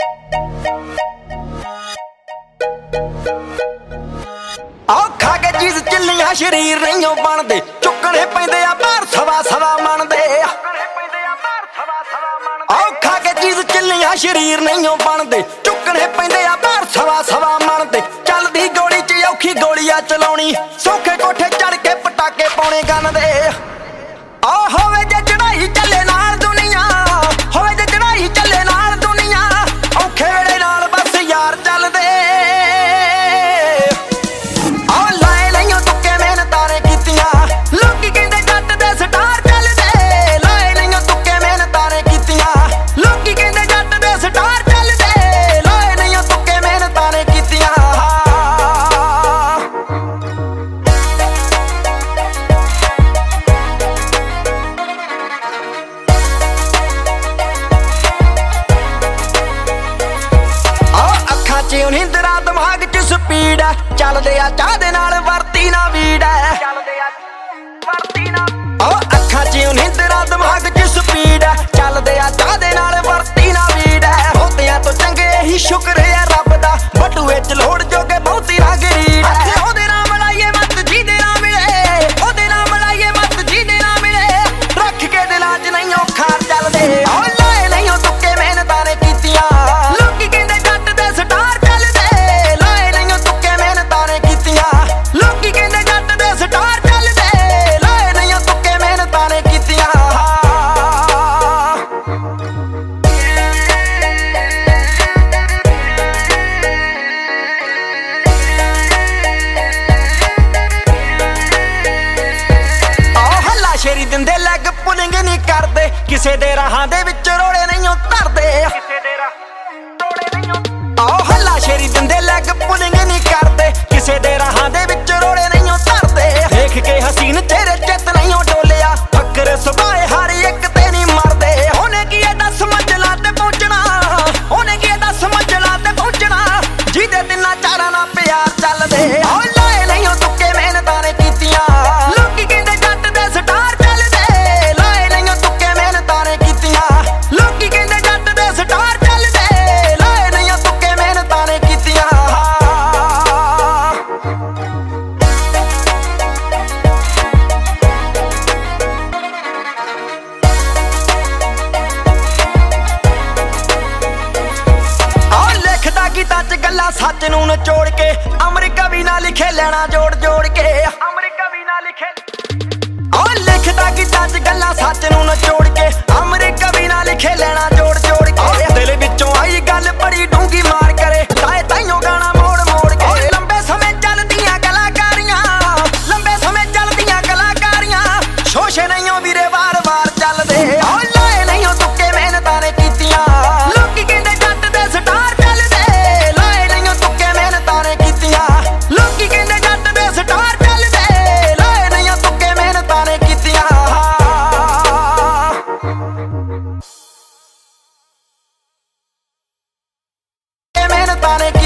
खा के चीज चिल्लियां शरीर नहीं बनते, चुकने पैंदे आ भार सवा सवा मन दे। खा के चीज चिल्लियां शरीर नहीं बनते, चुकने पैंदे आ भार सवा सवा मन दे। चलदी गोली च औखी गोलियां चलाउणी, सौखे कोठे चढ़ के पटाके पाउणे गन दे। होवे जे चढ़ाई चले नाल दुनिया, होवे जे चढ़ाई चले नाल दुनिया, औखे वेले नाल बस यार चलदे। लाए लईओ तुक्के मेहनतां ने कीतियां, लोकी कहंदे जट दे स्टार चलदे। लाए लईओ तुक्के मेहनतां ने कीतियां, लोकी कहंदे जट दे स्टार चलदे। लाए लईओ तुक्के मेहनतां ने कीतियां। निंदरा दिमाग च स्पीड है, चलदे आ चाह दे नाल वरती ना वीड है। अखां च निंदरा दिमाग च स्पीड है, चलदे आ चाह दे नाल वरती ना वीड है। होतियां तो चंगे ही शुक्र है रब दा, बटूए च लोड़ जोगे बहुती ना गरीब है। ओदे नाम लाइए मत जी दे ना मिले, ओदे नाम लाइए मत जी दे ना मिले। रख के दिलां च नहीं औखार चलदे। लाए नहीं तुक्के मेहनतां ने कीतियां, लोकी कहंदे जट दे स्टार शेरी दिंदे लैग पुलिंग नहीं करते, किसे दे राहां दे विच रोड़े नहीं धरदे। हल्ला शेरी दिंदे लैग पुलिंग नहीं करते, किसे दे राहां दे विच रोड़े नहीं धरदे। देख के हसीन चेहरे चित नहीं डोलिया, फकर सुभाए हर एक ते नहीं मरदे। होने की दस मंजिलां ते पहुंचना, होने की दस मंजिलां ते पहुंचना, जिहदे तिन्ना चारां नाल प्यार चलदे। लाए नहीं तुक्के मेहनतां ने कीतियां, लोकी कहंदे जट दे स्टार सच नूं नचोड़ के, अमरीका भी ना लिखे लेना जोड़ जोड़ के। अमरीका भी ना लिखे लिखदा गीतां च गल्लां सच नूं नचोड़ के, अमरीका भी ना लिखे लेना जोड़ जोड़ के। दिल विचों आई गल बड़ी डूंगी मार करे, ताए ताइयों गाना मोड़ मोड़ के। लंबे समय चलदियां कलाकारियां, लंबे समय चलदियां कलाकारियां, शोशे नहीं वीरे वार वार चलदे। लाए नहीं तुक्के मेहनतां ने कीतियां, लोकी कहंदे जट दे स्टार मेहनतां ने